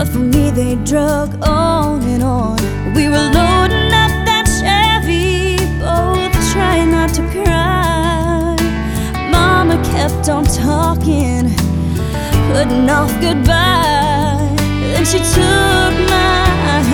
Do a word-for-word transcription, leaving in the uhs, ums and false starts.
but for me they drug on and on. We were loading up that Chevy, both trying not to cry. Mama kept on talking, putting off goodbye. Then she took my